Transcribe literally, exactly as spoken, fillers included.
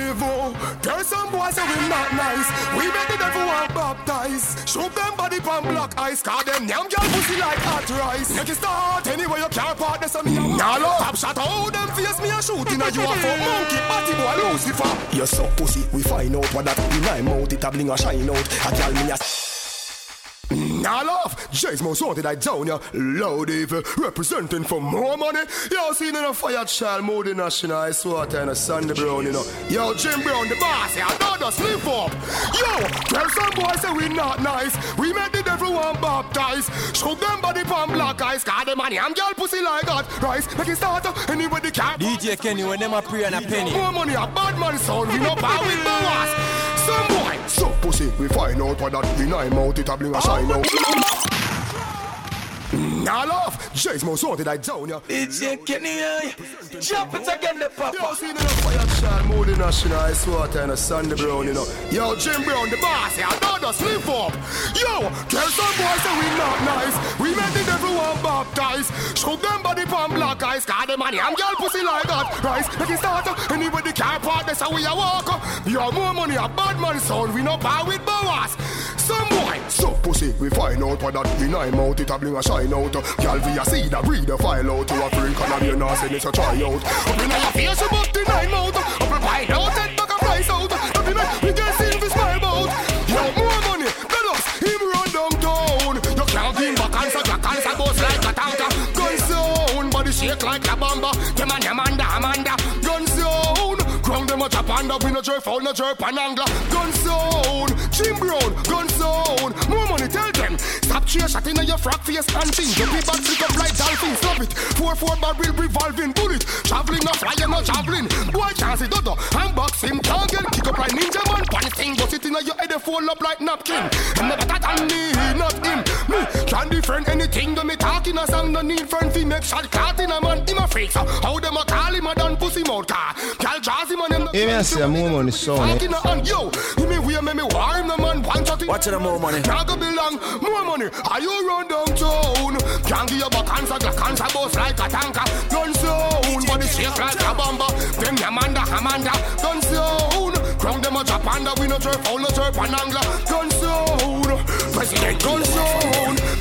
devil. There's some boys say we not nice. We make the devil want baptize. Shoot them body pan black ice. Call them yam girl pussy like hot rice. Make it start anyway you can't part this on me. Nalo. Top shot out them face me a shooting at you a for monkey body boy Lucifer. You suck pussy. We find out what that in my mouth. It a bling a shine out. A girl me a now love, Jay's most wanted I down ya. Loud evil, representing for more money. Yo, seen in a fire child mode national. I swear and a Sunday Brown, you know. Yo, Jim Brown, the boss, yeah, don't just live up. Yo, tell some boys say we not nice. We make the devil one baptize. Show them body pan black eyes. Got the money, I'm girl pussy like that. Rice, make it start up, anybody can. D J Kenny, when them a pray and a penny. More money, a bad man sound. We no power with boss. Some boy, so pussy, we find out what that in I mouth. It a bling a shine out. Now love, Jay's most wanted I down ya. D J Kenny, jump it again the papa. Yo, seen in a fire child mode national. I swear and a Sunday Brown, you know. Yo, Jim Brown, the boss, yeah, don't just live up. Yo, tell some boys say we not nice. We make the devil one baptize. Show them body pan black eyes. Got the money, I'm girl pussy like that. Rice, make it start up, anybody can't part. That's how we a walk up. Yo, more money, a bad man sound. We no power with boas. Some boy, so pussy, we find out what that in I mouth. It a bling a shine out. Girl, we a see the breed a file out. To a drink and a beer now say it's a try out. Up in your face, you buck the nine mouth. Up in wide out, take back a price out. Up in we get seen for smile bout. Yo, more money, tell us, him run downtown. You can't give back answer, your cancer goes like a tanker. Gun sound, body shake like a bamba. Them and Amanda, Amanda. Gun sound, ground them a chop and up. We no jerk, foul no jerk, and angler. Gun sound, Jim Brown, gun sound. More money, tell them. Stop cheer shot in your frack face and thing. Don't be back, flick up like dolphins, love it. Four four barrel revolving bullet. Traveling no flying no javelin. Boy can't see dodo. I'm boxing, can't get kick up like ninja man. One thing go sit in your head and fall up like napkin. And never that on me, not him. Me can defend anything. Do me talking a song, no need friend fi make shot caught in a man. Him a freak so how them a call him a done pussy mouth car. Cal jazz him and him. Hey man, say more money son. Yo, he me we me me war him the man. Watch the more money. Can't go belong, more money. Are you run downtown? Can't give you back answer, the cancer boss like a tanker. Gun sound, body shake like a bomber. Them Amanda, Amanda. Gun sound, crown them a Japanda. We no turf, all no turf, and angler. Gun sound, president. Gun sound,